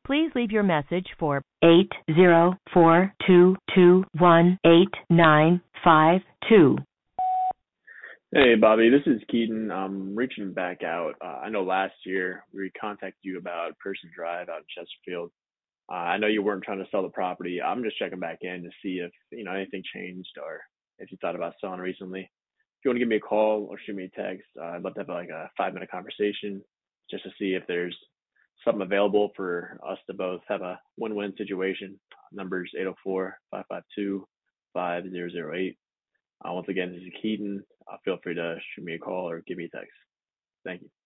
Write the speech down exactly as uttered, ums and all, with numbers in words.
Please leave your message for eight zero four two two one eight nine five two. Hey, Bobby, this is Keaton. I'm reaching back out. Uh, I know last year we contacted you about Person Drive out in Chesterfield. Uh, I know you weren't trying to sell the property. I'm just checking back in to see if, you know, anything changed or if you thought about selling recently. If you want to give me a call or shoot me a text, uh, I'd love to have like a five minute conversation just to see if there's something available for us to both have a win-win situation. Numbers eight oh four, five five two, five zero zero eight. Uh, once again, this is Keaton. Uh, feel free to shoot me a call or give me a text. Thank you.